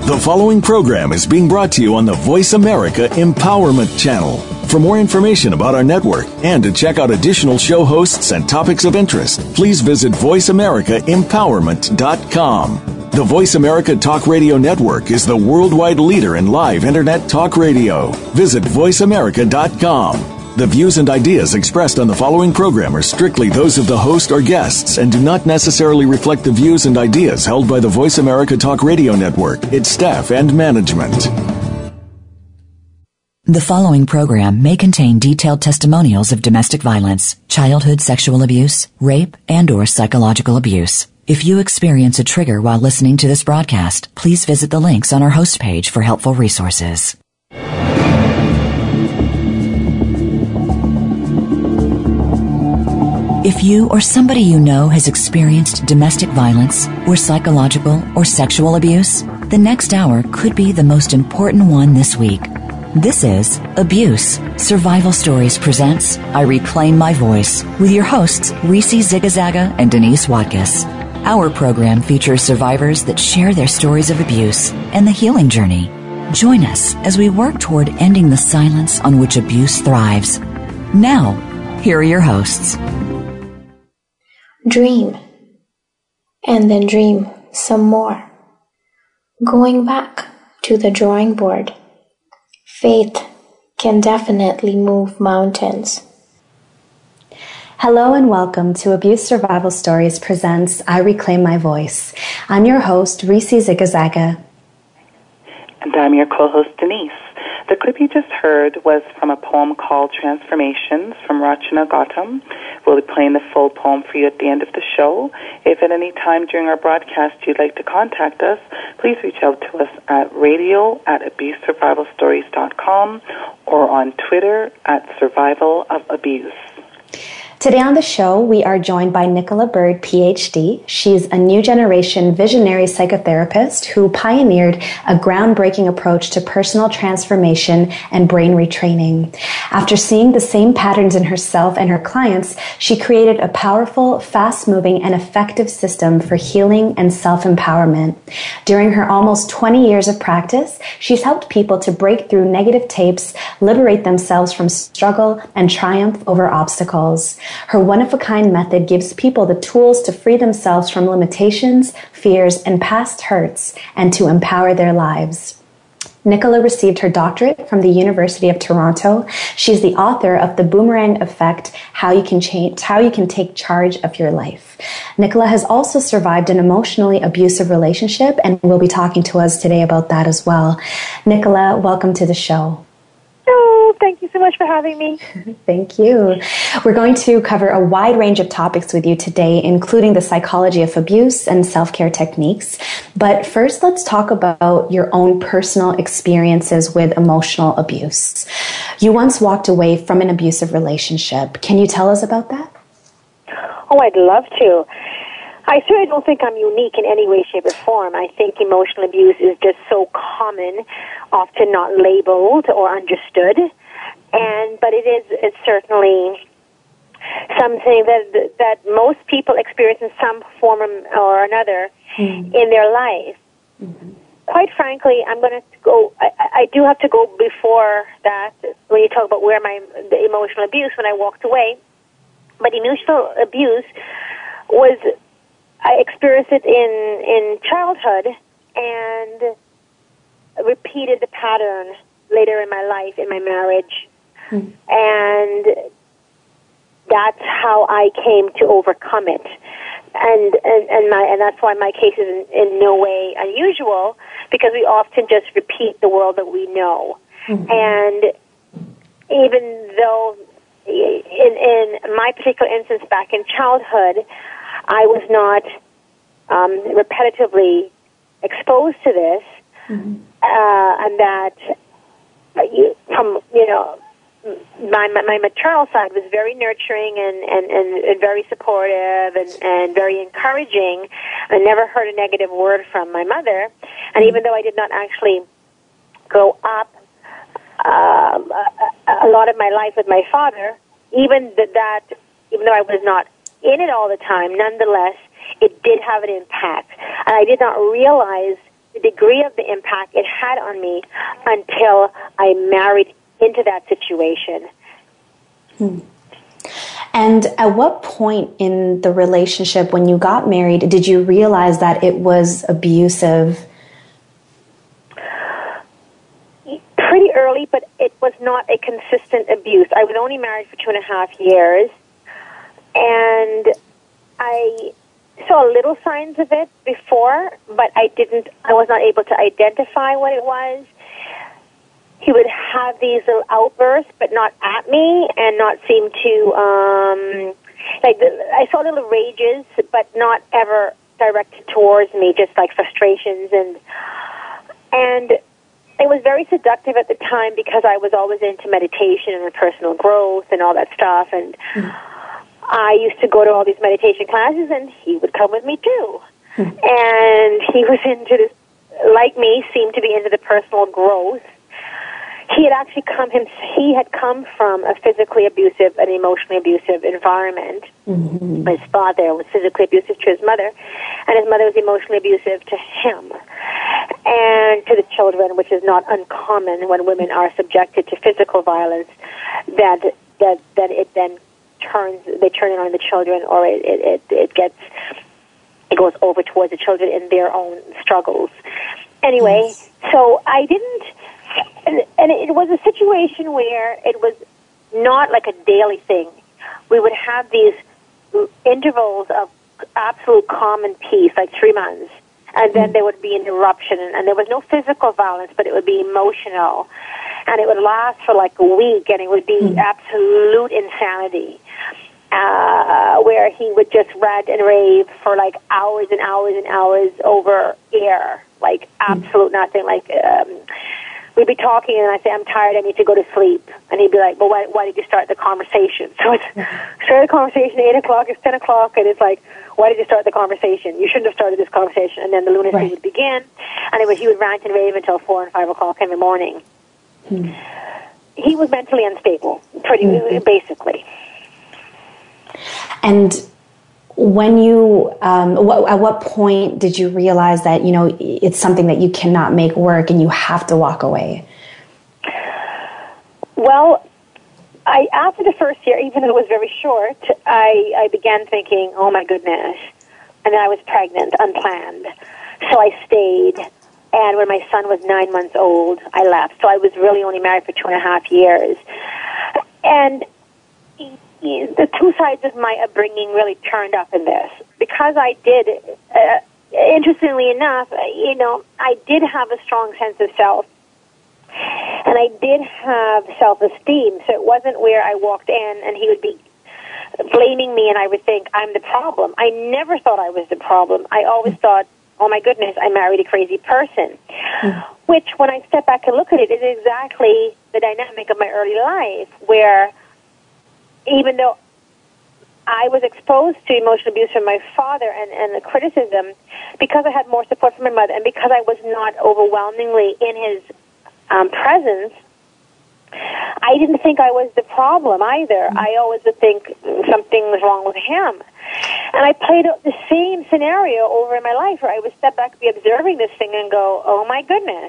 The following program is being brought to you on the Voice America Empowerment Channel. For more information about our network and to check out additional show hosts and topics of interest, please visit voiceamericaempowerment.com. The Voice America Talk Radio Network is the worldwide leader in live Internet talk radio. Visit voiceamerica.com. The views and ideas expressed on the following program are strictly those of the host or guests and do not necessarily reflect the views and ideas held by the Voice America Talk Radio Network, its staff, and management. The following program may contain detailed testimonials of domestic violence, childhood sexual abuse, rape, and/or psychological abuse. If you experience a trigger while listening to this broadcast, please visit the links on our host page for helpful resources. If you or somebody you know has experienced domestic violence or psychological or sexual abuse, the next hour could be the most important one this week. This is Abuse. Survival Stories presents I Reclaim My Voice with your hosts Reese Zigazaga and Denise Watkiss. Our program features survivors that share their stories of abuse and the healing journey. Join us as we work toward ending the silence on which abuse thrives. Now, here are your hosts. Dream, and then dream some more. Going back to the drawing board. Faith can definitely move mountains. Hello and welcome to Abuse Survival Stories presents I Reclaim My Voice. I'm your host, Reese Zigazaga. And I'm your co-host, Denise. The clip you just heard was from a poem called Transformations from Rachana Gautam. We'll be playing the full poem for you at the end of the show. If at any time during our broadcast you'd like to contact us, please reach out to us at radio@abusesurvivalstories.com or on Twitter @survivalofabuse. Today on the show, we are joined by Nicola Bird, PhD. She's a new generation visionary psychotherapist who pioneered a groundbreaking approach to personal transformation and brain retraining. After seeing the same patterns in herself and her clients, she created a powerful, fast-moving, and effective system for healing and self-empowerment. During her almost 20 years of practice, she's helped people to break through negative tapes, liberate themselves from struggle, and triumph over obstacles. Her one-of-a-kind method gives people the tools to free themselves from limitations, fears, and past hurts, and to empower their lives. Nicola received her doctorate from the University of Toronto. She's the author of The Boomerang Effect, How You Can Take Charge of Your Life. Nicola has also survived an emotionally abusive relationship and will be talking to us today about that as well. Nicola, welcome to the show. Oh, thank you so much for having me. Thank you. We're going to cover a wide range of topics with you today, including the psychology of abuse and self-care techniques. But first, let's talk about your own personal experiences with emotional abuse. You once walked away from an abusive relationship. Can you tell us about that? Oh, I'd love to. I certainly don't think I'm unique in any way, shape, or form. I think emotional abuse is just so common, often not labeled or understood, but it's certainly something that most people experience in some form or another in their life. Mm-hmm. Quite frankly, I'm going to go. I do have to go before that when you talk about the emotional abuse when I walked away. But emotional abuse I experienced it in childhood and repeated the pattern later in my life, in my marriage. Mm. And that's how I came to overcome it. And that's why my case is in no way unusual, because we often just repeat the world that we know. Mm-hmm. And even though in my particular instance back in childhood, I was not repetitively exposed to this, and that my maternal side was very nurturing and very supportive and very encouraging. I never heard a negative word from my mother, and even though I did not actually grow up a lot of my life with my father, even though I was not in it all the time, nonetheless, it did have an impact. And I did not realize the degree of the impact it had on me until I married into that situation. And at what point in the relationship, when you got married, did you realize that it was abusive? Pretty early, but it was not a consistent abuse. I was only married for 2.5 years, and I saw little signs of it before, but I was not able to identify what it was. He would have these little outbursts, but not at me, and not seem to, I saw little rages, but not ever directed towards me, just like frustrations, and it was very seductive at the time because I was always into meditation and personal growth and all that stuff, and I used to go to all these meditation classes, and he would come with me too. And he was into this, like me, seemed to be into the personal growth. He had come from a physically abusive and emotionally abusive environment. His father was physically abusive to his mother, and his mother was emotionally abusive to him and to the children, which is not uncommon when women are subjected to physical violence, that it then they turn it on the children, or it goes over towards the children in their own struggles. Anyway, so I didn't, and it was a situation where it was not like a daily thing. We would have these intervals of absolute calm and peace, like 3 months, and then there would be an eruption, and there was no physical violence, but it would be emotional, and it would last for like a week, and it would be absolute insanity, where he would just rant and rave for like hours and hours and hours over air, like absolute nothing, like we'd be talking, and I'd say, I'm tired, I need to go to sleep. And he'd be like, well, why did you start the conversation? So it's started the conversation at 8 o'clock, it's 10 o'clock, and it's like, why did you start the conversation? You shouldn't have started this conversation. And then the lunacy would begin, and he would rant and rave until 4 and 5 o'clock in the morning. He was mentally unstable, basically. And when you, at what point did you realize that, it's something that you cannot make work and you have to walk away? Well, after the first year, even though it was very short, I began thinking, oh my goodness. And then I was pregnant, unplanned. So I stayed. And when my son was 9 months old, I left. So I was really only married for 2.5 years. And the two sides of my upbringing really turned up in this. Because I did, interestingly enough, I did have a strong sense of self. And I did have self-esteem. So it wasn't where I walked in and he would be blaming me and I would think I'm the problem. I never thought I was the problem. I always thought, oh my goodness, I married a crazy person. Which, when I step back and look at it, is exactly the dynamic of my early life, where even though I was exposed to emotional abuse from my father and the criticism, because I had more support from my mother and because I was not overwhelmingly in his presence, I didn't think I was the problem either. I always would think something was wrong with him. And I played out the same scenario over in my life where I would step back and be observing this thing and go, oh my goodness.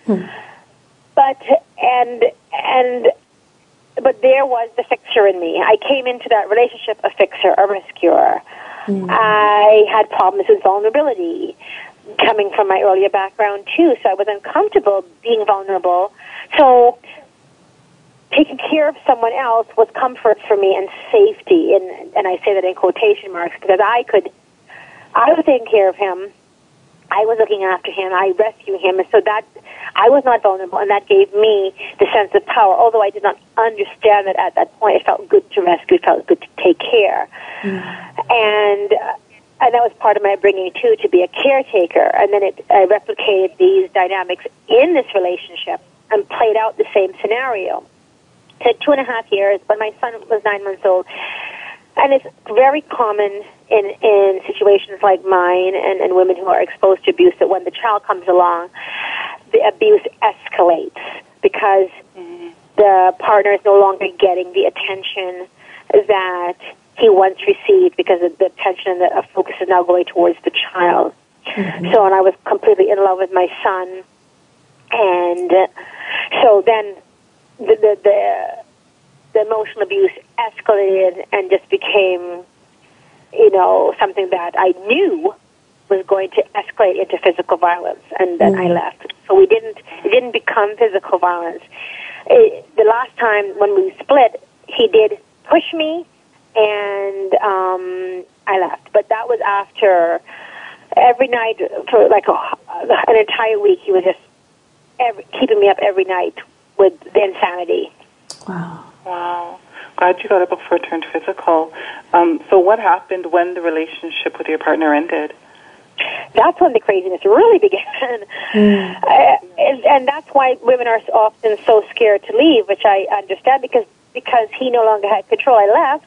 But there was the fixer in me. I came into that relationship a fixer, a rescuer. I had problems with vulnerability coming from my earlier background too, so I was uncomfortable being vulnerable. So taking care of someone else was comfort for me and safety, and I say that in quotation marks because I was taking care of him. I was looking after him. I rescued him, and so that I was not vulnerable, and that gave me the sense of power. Although I did not understand that at that point, it felt good to rescue, it felt good to take care, and that was part of my upbringing too, to be a caretaker. And then I replicated these dynamics in this relationship and played out the same scenario. It took 2.5 years, but my son was 9 months old. And it's very common in situations like mine and women who are exposed to abuse that when the child comes along, the abuse escalates because the partner is no longer getting the attention that he once received because of the attention and the focus is now going towards the child. So, and I was completely in love with my son. And so then the emotional abuse escalated and just became, something that I knew was going to escalate into physical violence, and then I left. So it didn't become physical violence. The last time when we split, he did push me, and I left. But that was after every night for like an entire week. He was just keeping me up every night with the insanity. Wow. Glad you got it before it turned physical. So what happened when the relationship with your partner ended? That's when the craziness really began. And that's why women are often so scared to leave, which I understand, because he no longer had control. I left.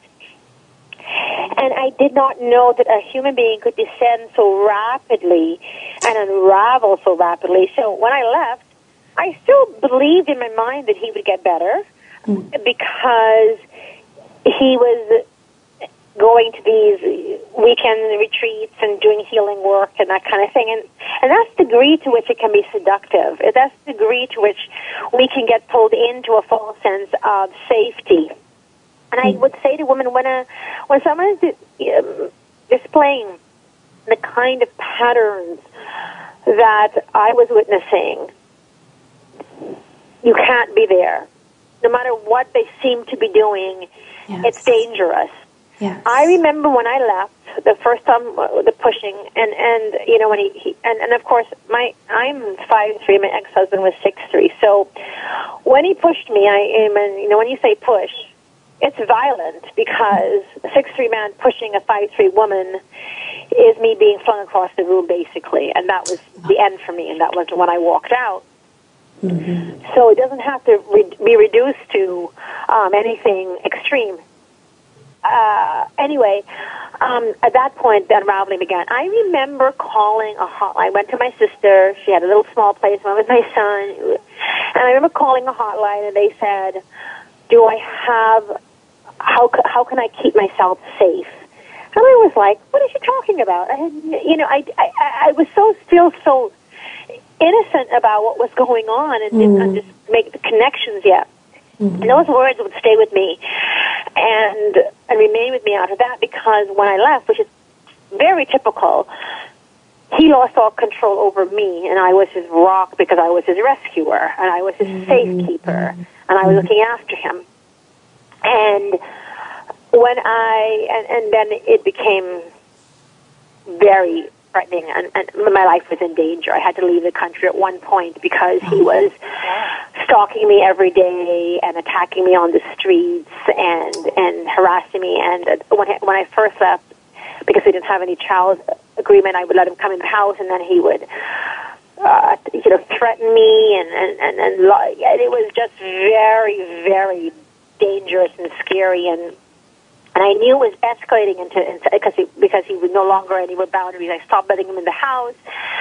And I did not know that a human being could descend so rapidly and unravel so rapidly. So when I left, I still believed in my mind that he would get better because he was going to these weekend retreats and doing healing work and that kind of thing. And that's the degree to which it can be seductive. That's the degree to which we can get pulled into a false sense of safety. And I would say to women, when someone is displaying the kind of patterns that I was witnessing, you can't be there. No matter what they seem to be doing, it's dangerous. Yes. I remember when I left the first time, the pushing, and when he and of course I'm 5'3", my ex-husband was 6'3", so when he pushed me, when you say push, it's violent because a 6'3" man pushing a 5'3" woman is me being flung across the room, basically, and that was the end for me, and that was when I walked out. So it doesn't have to be reduced to anything extreme. Anyway, at that point, the unraveling began. I remember calling a hotline. I went to my sister. She had a little small place. I went with my son. And I remember calling a hotline, and they said, how can I keep myself safe? And I was like, what is she talking about? I was still so innocent about what was going on and didn't just make the connections yet. And those words would stay with me and remain with me after that, because when I left, which is very typical, he lost all control over me, and I was his rock because I was his rescuer, and I was his safekeeper, and I was looking after him. And when and then it became very threatening, and my life was in danger. I had to leave the country at one point because he was stalking me every day and attacking me on the streets and harassing me. And when I first left, because we didn't have any child agreement, I would let him come in the house, and then he would threaten me, and it was just very, very dangerous and scary, and I knew it was escalating because he was no longer anywhere boundaries. I stopped letting him in the house.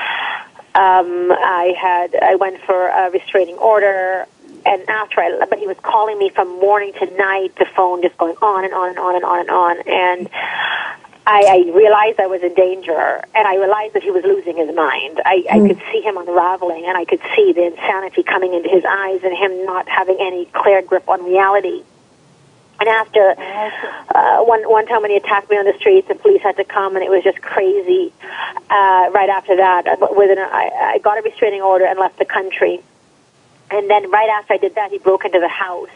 I went for a restraining order, and but he was calling me from morning to night. The phone just going on and on and on and on and on, and I realized I was in danger, and I realized that he was losing his mind. I could see him unraveling, and I could see the insanity coming into his eyes and him not having any clear grip on reality. And after one time when he attacked me on the streets, the police had to come, and it was just crazy. Right after that, I got a restraining order and left the country. And then right after I did that, he broke into the house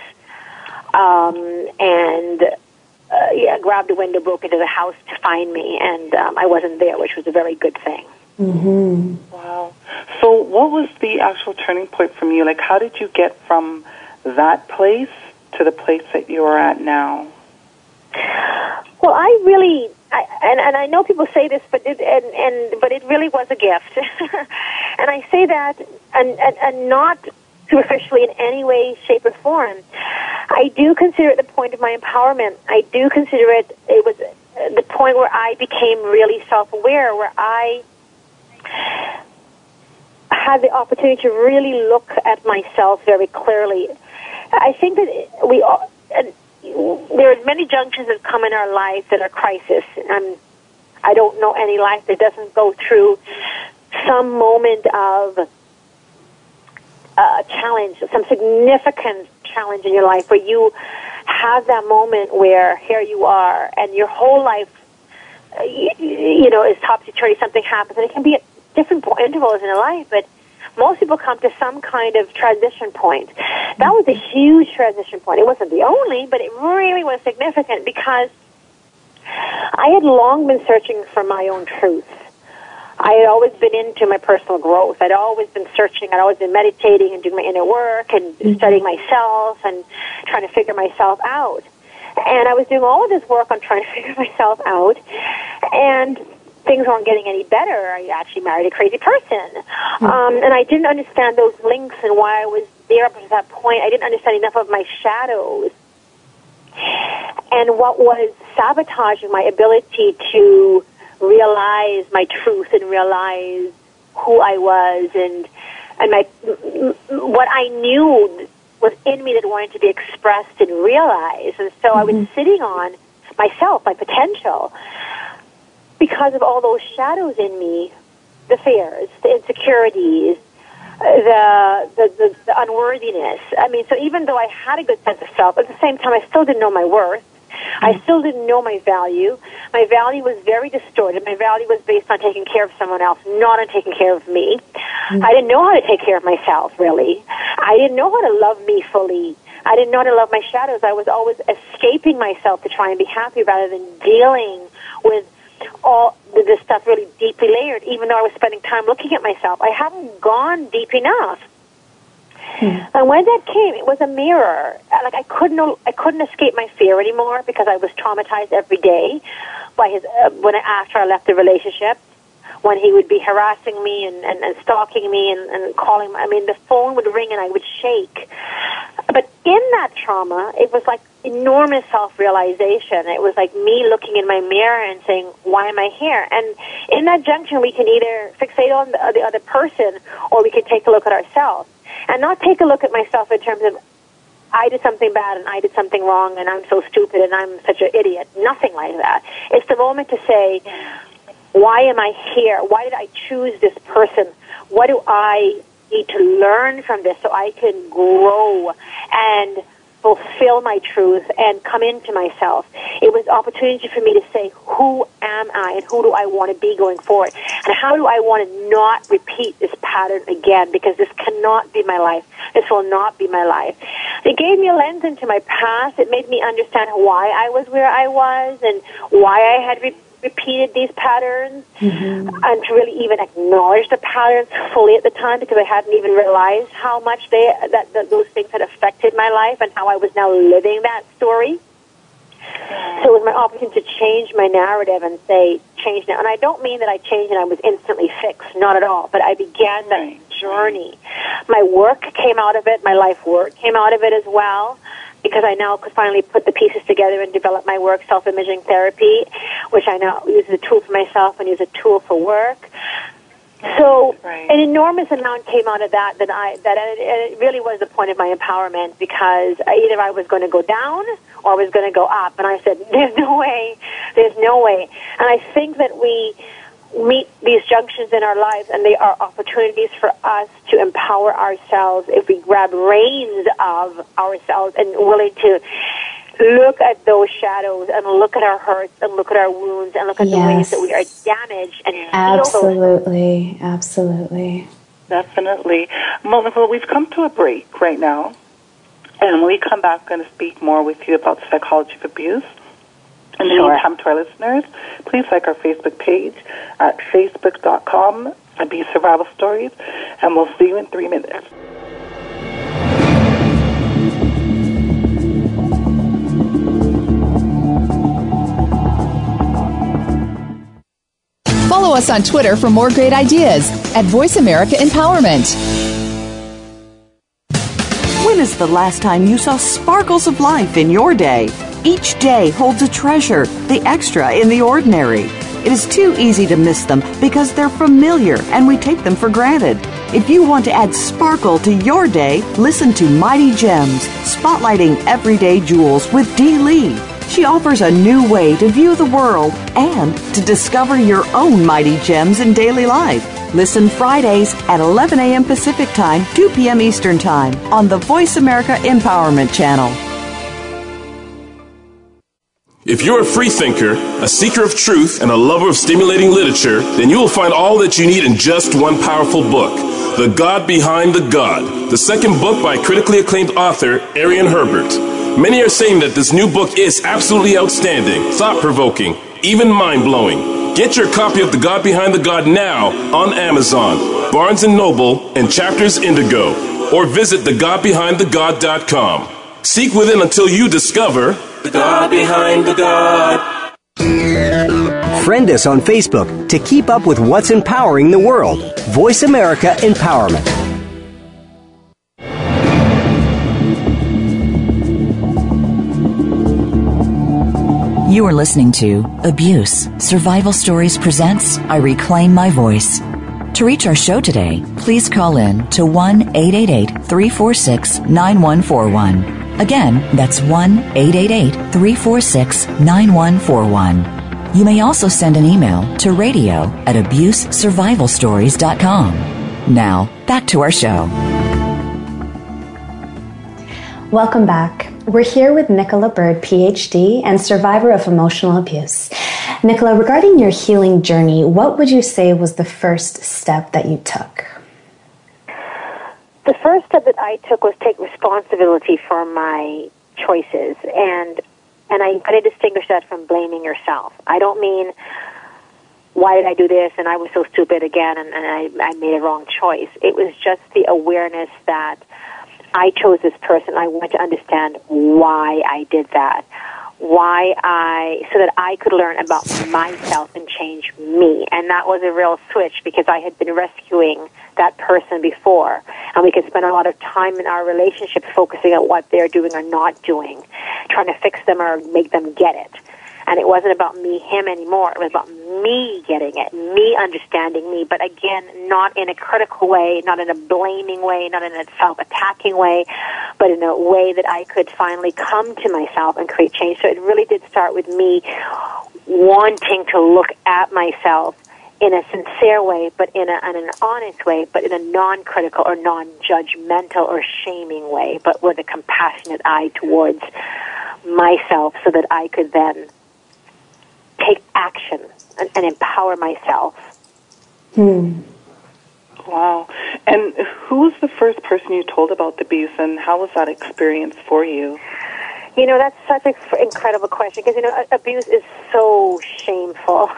and grabbed the window, broke into the house to find me, and I wasn't there, which was a very good thing. Wow. So what was the actual turning point from you? Like, how did you get from that place to the place that you are at now? Well, and I know people say this, but it really was a gift. And I say that and not superficially in any way, shape, or form. I do consider it the point of my empowerment. I do consider it was the point where I became really self-aware, where I had the opportunity to really look at myself very clearly. I think that there are many junctions that come in our life that are crisis. I don't know any life that doesn't go through some moment of challenge, some significant challenge in your life where you have that moment where here you are and your whole life, is topsy-turvy, something happens, and it can be at different intervals in your life, but most people come to some kind of transition point. That was a huge transition point. It wasn't the only, but it really was significant because I had long been searching for my own truth. I had always been into my personal growth. I'd always been searching. I'd always been meditating and doing my inner work and studying myself and trying to figure myself out. And I was doing all of this work on trying to figure myself out, and things weren't getting any better. I actually married a crazy person. And I didn't understand those links and why I was there up to that point. I didn't understand enough of my shadows and what was sabotaging my ability to realize my truth and realize who I was and what I knew was in me that wanted to be expressed and realized. And so I was sitting on myself, my potential, because of all those shadows in me, the fears, the insecurities, the unworthiness. I mean, so even though I had a good sense of self, at the same time I still didn't know my worth. I still didn't know my value. My value was very distorted. My value was based on taking care of someone else, not on taking care of me. I didn't know how to take care of myself, really. I didn't know how to love me fully. I didn't know how to love my shadows. I was always escaping myself to try and be happy rather than dealing with all this stuff really deeply layered, even though I was spending time looking at myself. I hadn't gone deep enough. And when that came, it was a mirror. Like I couldn't escape my fear anymore because I was traumatized every day by his. After I left the relationship, when he would be harassing me and stalking me and calling. I mean, the phone would ring and I would shake. But in that trauma, it was like enormous self-realization. It was like me looking in my mirror and saying, "Why am I here?" And in that junction, we can either fixate on the other person, or we can take a look at ourselves. And not take a look at myself in terms of, I did something bad and I did something wrong and I'm so stupid and I'm such an idiot. Nothing like that. It's the moment to say, why am I here? Why did I choose this person? What do I need to learn from this so I can grow and fulfill my truth and come into myself? It was an opportunity for me to say, who am I and who do I want to be going forward? And how do I want to not repeat this pattern again? Because this cannot be my life. This will not be my life. It gave me a lens into my past. It made me understand why I was where I was and why I had repeated these patterns, and to really even acknowledge the patterns fully at the time, because I hadn't even realized how much those things had affected my life and how I was now living that story. So it was my opportunity to change my narrative and say, change now. And I don't mean that I changed and I was instantly fixed, not at all, but I began that journey. My work came out of it, my life work came out of it as well, because I now could finally put the pieces together and develop my work, self-imaging therapy, which I now use as a tool for myself and use a tool for work. So an enormous amount came out of that, and it really was the point of my empowerment, because either I was going to go down or I was going to go up. And I said, there's no way. And I think that we meet these junctions in our lives, and they are opportunities for us to empower ourselves if we grab reins of ourselves and willing to look at those shadows and look at our hurts and look at our wounds and look at the ways that we are damaged and absolutely, absolutely, definitely. Well, we've come to a break right now, and when we come back, I'm going to speak more with you about the psychology of abuse. In the meantime, to our listeners, please like our Facebook page at facebook.com, Abuse Survival Stories, and we'll see you in 3 minutes. Follow us on Twitter for more great ideas at Voice America Empowerment. When is the last time you saw sparkles of life in your day? Each day holds a treasure, the extra in the ordinary. It is too easy to miss them because they're familiar and we take them for granted. If you want to add sparkle to your day, listen to Mighty Gems, spotlighting everyday jewels with Dee Lee. She offers a new way to view the world and to discover your own mighty gems in daily life. Listen Fridays at 11 a.m. Pacific Time, 2 p.m. Eastern Time on the Voice America Empowerment Channel. If you're a free thinker, a seeker of truth, and a lover of stimulating literature, then you will find all that you need in just one powerful book, The God Behind the God, the second book by critically acclaimed author Arian Herbert. Many are saying that this new book is absolutely outstanding, thought-provoking, even mind-blowing. Get your copy of The God Behind the God now on Amazon, Barnes & Noble, and Chapters Indigo, or visit thegodbehindthegod.com. Seek within until you discover the God behind the God. Friend us on Facebook to keep up with what's empowering the world. Voice America Empowerment. You are listening to Abuse. Survival Stories presents I Reclaim My Voice. To reach our show today, please call in to 1-888-346-9141. Again, that's 1-888-346-9141. You may also send an email to radio@abusesurvivalstories.com. Now, back to our show. Welcome back. We're here with Nicola Bird, PhD, and survivor of emotional abuse. Nicola, regarding your healing journey, what would you say was the first step that you took? The first step that I took was take responsibility for my choices, and I distinguish that from blaming yourself. I don't mean, why did I do this, and I was so stupid again, and I made a wrong choice. It was just the awareness that I chose this person. I wanted to understand why I did that, so that I could learn about myself and change me. And that was a real switch, because I had been rescuing that person before, and we could spend a lot of time in our relationship focusing on what they're doing or not doing, trying to fix them or make them get it. And it wasn't about me, him anymore. It was about me getting it, me understanding me, but again, not in a critical way, not in a blaming way, not in a self-attacking way, but in a way that I could finally come to myself and create change. So it really did start with me wanting to look at myself in a sincere way, but in an honest way, but in a non-critical or non-judgmental or shaming way, but with a compassionate eye towards myself, so that I could then take action and empower myself. Wow. And who was the first person you told about the abuse, and how was that experience for you? You know, that's such an incredible question, because, you know, abuse is so shameful.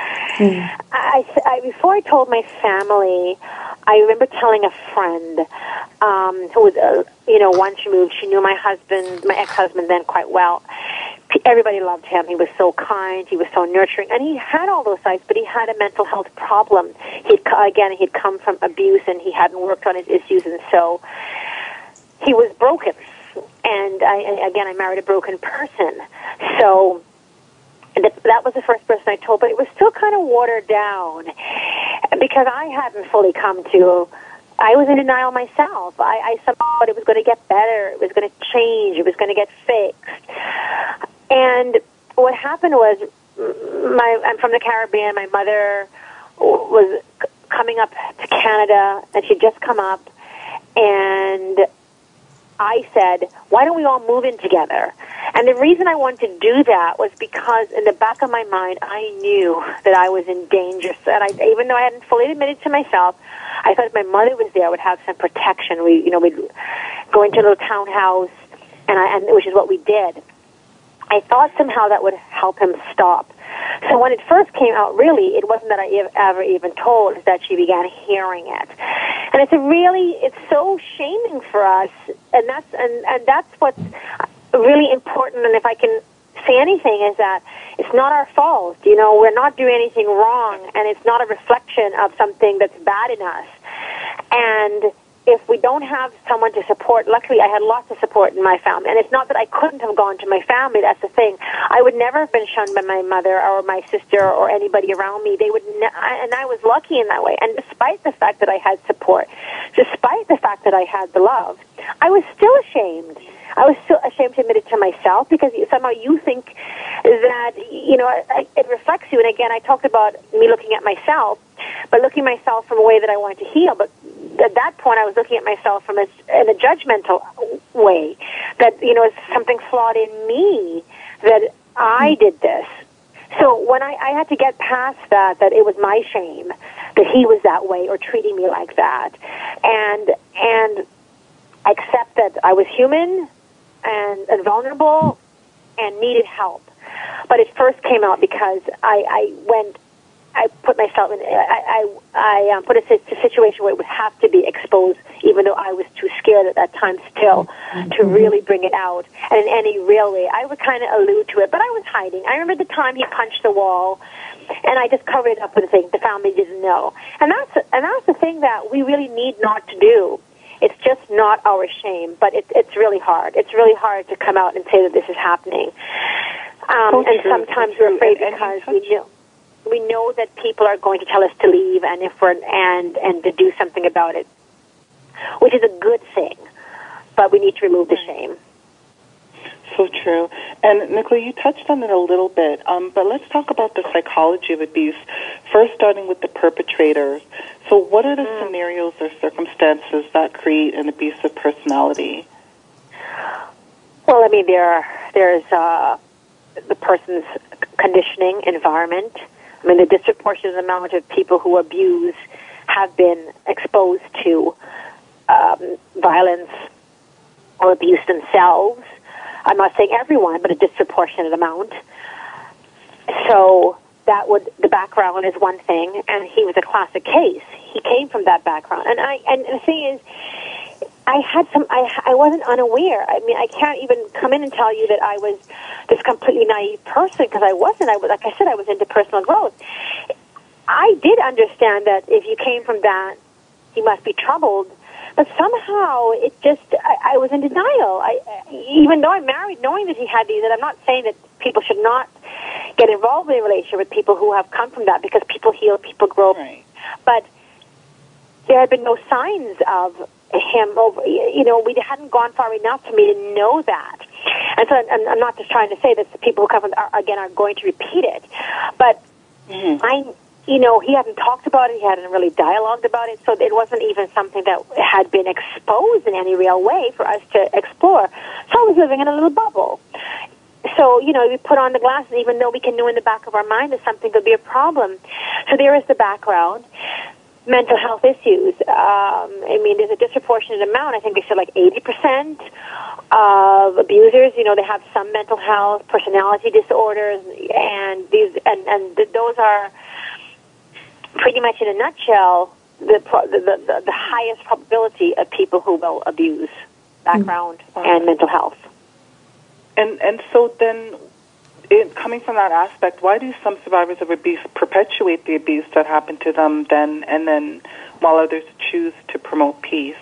Before I told my family, I remember telling a friend who was, once removed. She knew my ex-husband then quite well. Everybody loved him. He was so kind. He was so nurturing. And he had all those sides, but he had a mental health problem. He'd come from abuse, and he hadn't worked on his issues, and so he was broken. And I married a broken person. So that was the first person I told, but it was still kind of watered down, because I hadn't fully come to. I was in denial myself. I somehow thought it was going to get better. It was going to change. It was going to get fixed. And what happened was, I'm from the Caribbean. My mother was coming up to Canada, and she'd just come up, and I said, why don't we all move in together? And the reason I wanted to do that was because in the back of my mind, I knew that I was in danger. And even though I hadn't fully admitted to myself, I thought if my mother was there, I would have some protection. We'd go into a little townhouse, and which is what we did. I thought somehow that would help him stop. So when it first came out, really, it wasn't that I ever even told, it's that she began hearing it. And it's so shaming for us, and that's what's really important. And if I can say anything, is that it's not our fault. You know, we're not doing anything wrong, and it's not a reflection of something that's bad in us. And if we don't have someone to support, luckily I had lots of support in my family. And it's not that I couldn't have gone to my family, that's the thing. I would never have been shunned by my mother or my sister or anybody around me. And I was lucky in that way. And despite the fact that I had support, despite the fact that I had the love, I was still ashamed. I was still ashamed to admit it to myself, because somehow you think that, it reflects you. And again, I talked about me looking at myself, but looking at myself from a way that I wanted to heal. But at that point, I was looking at myself from in a judgmental way, that, it's something flawed in me, that I did this. So when I had to get past that it was my shame that he was that way or treating me like that, and accept that I was human and vulnerable and needed help. But it first came out because I put myself in, I put a situation where it would have to be exposed, even though I was too scared at that time still to really bring it out. And in any real way, I would kind of allude to it, but I was hiding. I remember the time he punched the wall, and I just covered it up with a thing. The family didn't know. And that's the thing that we really need not to do. It's just not our shame, but it's really hard. It's really hard to come out and say that this is happening. And sometimes we're afraid because we know that people are going to tell us to leave, and and to do something about it, which is a good thing. But we need to remove the shame. So true. And Nicola, you touched on it a little bit, but let's talk about the psychology of abuse. First, starting with the perpetrators. So what are the scenarios or circumstances that create an abusive personality? Well, I mean, there's the person's conditioning environment. I mean, the disproportionate amount of people who abuse have been exposed to violence or abuse themselves. I'm not saying everyone, but a disproportionate amount. So the background is one thing, and he was a classic case. He came from that background, and the thing is, I wasn't unaware. I mean, I can't even come in and tell you that I was this completely naive person, because I wasn't. Like I said, I was into personal growth. I did understand that if you came from that, you must be troubled. But somehow I was in denial. Even though I'm married, knowing that he had these, and I'm not saying that people should not get involved in a relationship with people who have come from that, because people heal, people grow. Right. But there had been no signs of him over, we hadn't gone far enough for me to know that. And so I'm not just trying to say that the people who come from are going to repeat it. But he hadn't talked about it, he hadn't really dialogued about it, so it wasn't even something that had been exposed in any real way for us to explore. So I was living in a little bubble. So, we put on the glasses, even though we can know in the back of our mind that something could be a problem. So there is the background. Mental health issues. There's a disproportionate amount. I think they said like 80% of abusers, they have some mental health, personality disorders, and those are pretty much in a nutshell the highest probability of people who will abuse, background and mental health. And so then, coming from that aspect, why do some survivors of abuse perpetuate the abuse that happened to them then, and then while others choose to promote peace?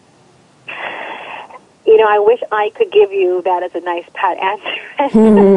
I wish I could give you that as a nice pat answer.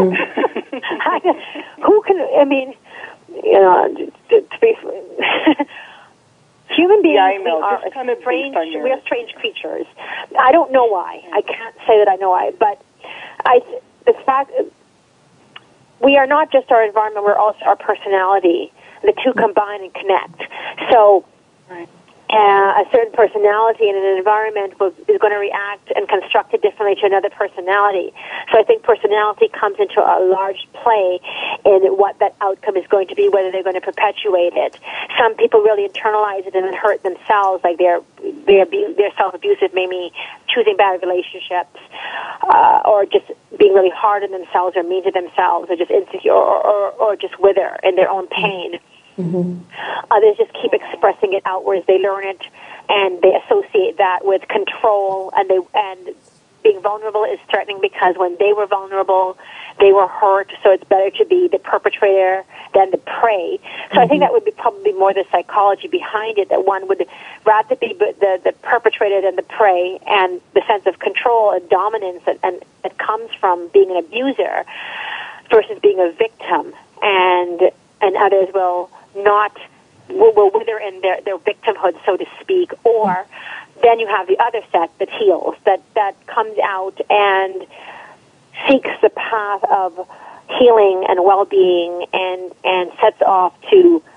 Human beings are strange creatures. I don't know why. I can't say that I know why, but the fact we are not just our environment, we're also our personality. The two combine and connect. So a certain personality in an environment is going to react and construct it differently to another personality. So I think personality comes into a large play in what that outcome is going to be, whether they're going to perpetuate it. Some people really internalize it and then hurt themselves, like they're self-abusive, maybe choosing bad relationships, or just being really hard on themselves or mean to themselves, or just insecure, or just wither in their own pain. Mm-hmm. Others just keep expressing it outwards. They learn it, and they associate that with control, and being vulnerable is threatening because when they were vulnerable, they were hurt, so it's better to be the perpetrator than the prey. So I think that would be probably more the psychology behind it, that one would rather be the perpetrator than the prey, and the sense of control and dominance that comes from being an abuser versus being a victim. And others will wither in their victimhood, so to speak, or then you have the other set that heals, that comes out and seeks the path of healing and well-being and sets off to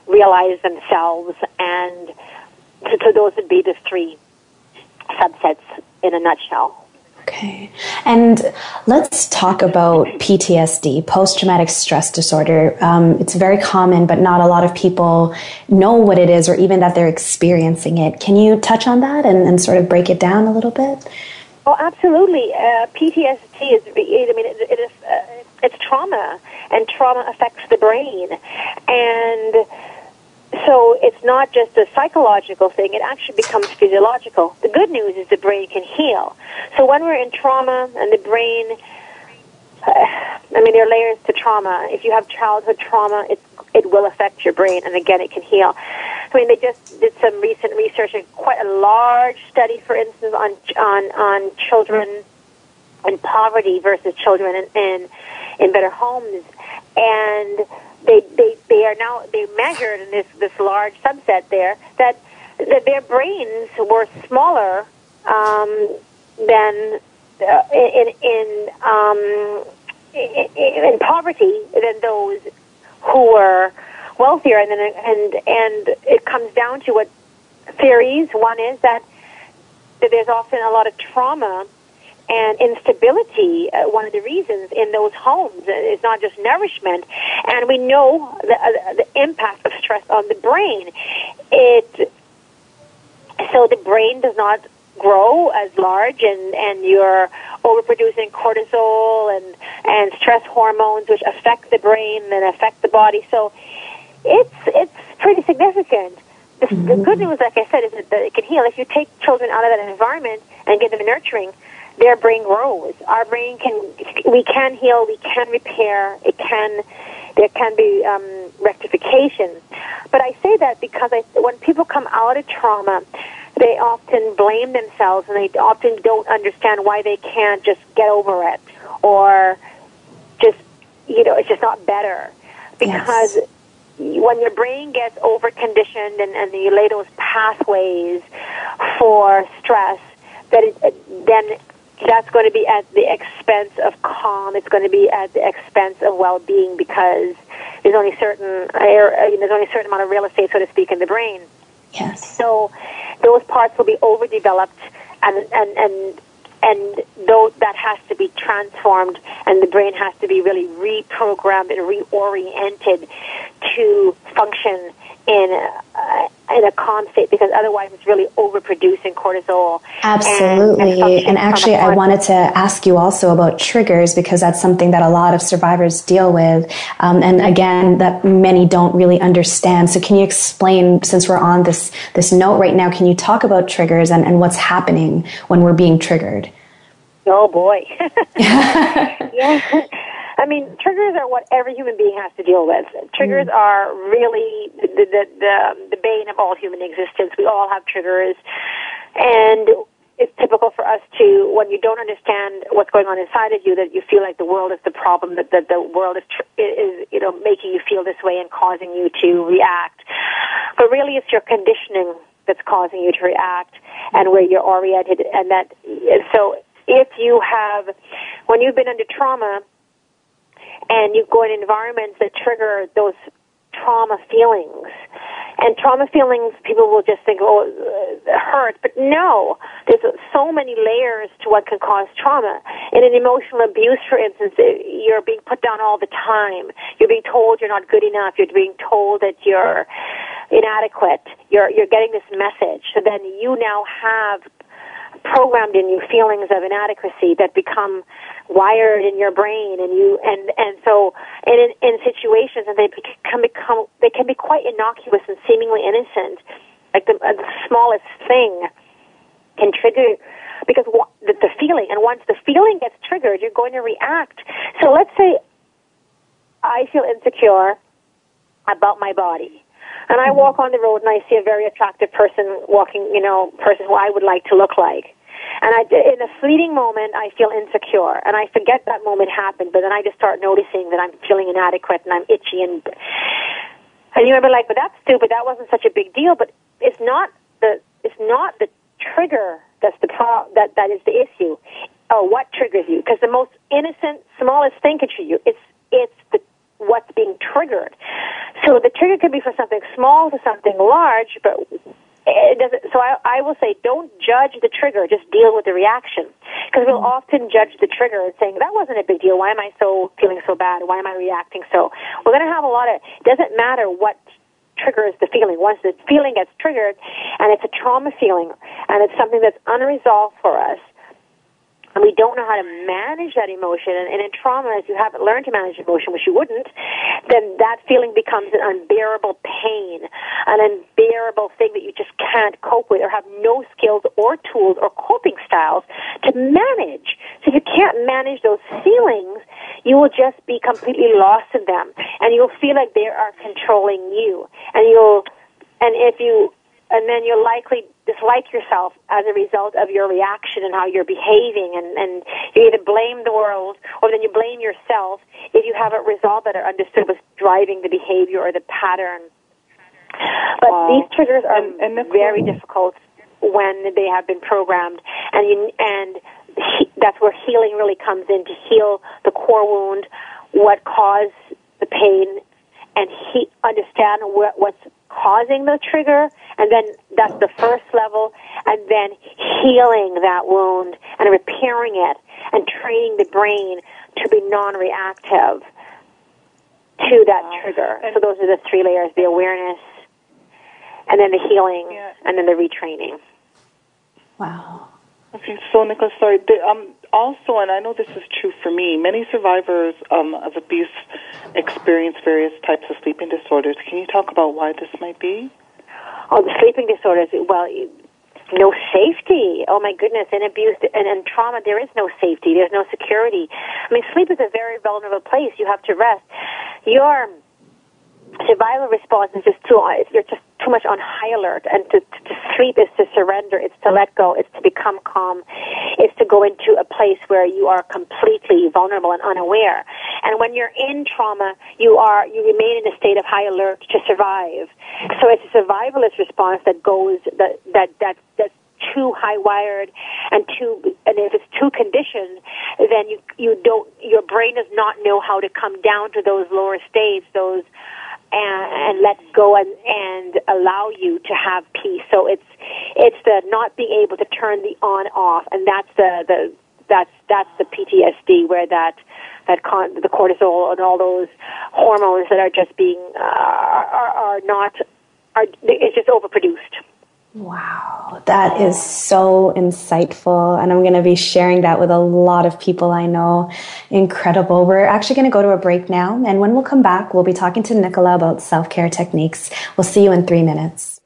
realize themselves. And so those would be the three subsets in a nutshell. Okay. And let's talk about PTSD, post-traumatic stress disorder. It's very common, but not a lot of people know what it is or even that they're experiencing it. Can you touch on that and sort of break it down a little bit? Oh, absolutely. PTSD is, it's trauma, and trauma affects the brain. And so it's not just a psychological thing, it actually becomes physiological. The good news is the brain can heal. So when we're in trauma and the brain, there are layers to trauma. If you have childhood trauma, it will affect your brain, and again, it can heal. They just did some recent research, quite a large study, for instance, on children in poverty versus children in better homes, and they measured in this large subset there that their brains were smaller than in poverty than those who were wealthier, and it comes down to what theories. One is that there's often a lot of trauma and instability. One of the reasons in those homes is not just nourishment, and we know the impact of stress on the brain. So the brain does not grow as large, and you're overproducing cortisol and stress hormones, which affect the brain and affect the body. So it's pretty significant. The good news, like I said, is that it can heal. If you take children out of that environment and give them nurturing, their brain grows. Our brain we can heal, we can repair, there can be rectification. But I say that because when people come out of trauma, they often blame themselves, and they often don't understand why they can't just get over it, or just, it's just not better. Because when your brain gets over-conditioned and you lay those pathways for stress, then that's going to be at the expense of calm. It's going to be at the expense of well-being, because there's only there's only a certain amount of real estate, so to speak, in the brain. Yes. So those parts will be overdeveloped, and though that has to be transformed, and the brain has to be really reprogrammed and reoriented to function in a calm state, because otherwise it's really overproducing cortisol. Absolutely. And actually, I wanted to ask you also about triggers, because that's something that a lot of survivors deal with. And again, that many don't really understand. So can you explain, since we're on this note right now, can you talk about triggers and what's happening when we're being triggered? Oh, boy. Yeah. Triggers are what every human being has to deal with. Triggers are really the bane of all human existence. We all have triggers, and it's typical for us to, when you don't understand what's going on inside of you, that you feel like the world is the problem, that the world is making you feel this way and causing you to react. But really, it's your conditioning that's causing you to react, and where you're oriented. And so if you have, when you've been under trauma, and you go in environments that trigger those trauma feelings. And trauma feelings, people will just think, oh, it hurts. But no, there's so many layers to what can cause trauma. In an emotional abuse, for instance, you're being put down all the time. You're being told you're not good enough. You're being told that you're inadequate. You're getting this message. So then you now have programmed in you feelings of inadequacy that become wired in your brain, and so in situations, and they can be quite innocuous and seemingly innocent, like the smallest thing can trigger, because the feeling, and once the feeling gets triggered, you're going to react. So let's say I feel insecure about my body, and I walk on the road and I see a very attractive person walking, person who I would like to look like. And in a fleeting moment, I feel insecure, and I forget that moment happened, but then I just start noticing that I'm feeling inadequate, and I'm itchy, and you might be like, but that's stupid, that wasn't such a big deal, but it's not the trigger that is the issue, or what triggers you, because the most innocent, smallest thing can trigger you. It's what's being triggered. So the trigger could be for something small to something large, but it doesn't. So I will say, don't judge the trigger, just deal with the reaction. Because we'll often judge the trigger and saying, that wasn't a big deal. Why am I feeling so bad? Why am I reacting so? We're going to have it doesn't matter what triggers the feeling. Once the feeling gets triggered, and it's a trauma feeling, and it's something that's unresolved for us, and we don't know how to manage that emotion, and in trauma, if you haven't learned to manage emotion, which you wouldn't, then that feeling becomes an unbearable pain, an unbearable thing that you just can't cope with or have no skills or tools or coping styles to manage. So if you can't manage those feelings, you will just be completely lost in them, and you'll feel like they are controlling you, and then you'll likely dislike yourself as a result of your reaction and how you're behaving, and you either blame the world or then you blame yourself if you haven't resolved that or understood what's driving the behavior or the pattern. But these triggers are very difficult when they have been programmed, and that's where healing really comes in, to heal the core wound, what caused the pain, and understand what's causing the trigger, and then that's the first level, and then healing that wound and repairing it and training the brain to be non-reactive to that trigger. So those are the three layers: the awareness, and then the healing, and then the retraining. Wow. Okay, so Nicola, sorry. Also, and I know this is true for me, many survivors of abuse experience various types of sleeping disorders. Can you talk about why this might be? Oh, the sleeping disorders, well, no safety. Oh, my goodness. In abuse and in trauma, there is no safety. There's no security. I mean, sleep is a very vulnerable place. You have to rest. Your survival response is you're just too much on high alert, and to sleep is to surrender, it's to let go, it's to become calm, it's to go into a place where you are completely vulnerable and unaware. And when you're in trauma, you remain in a state of high alert to survive. So it's a survivalist response that's too high wired and if it's too conditioned, then your brain does not know how to come down to those lower states, and let go and allow you to have peace. So it's the not being able to turn the on off, and that's the PTSD, where the cortisol and all those hormones that are just being it's just overproduced. Wow, that is so insightful, and I'm going to be sharing that with a lot of people I know. Incredible. We're actually going to go to a break now, and when we'll come back, we'll be talking to Nicola about self-care techniques. We'll see you in 3 minutes.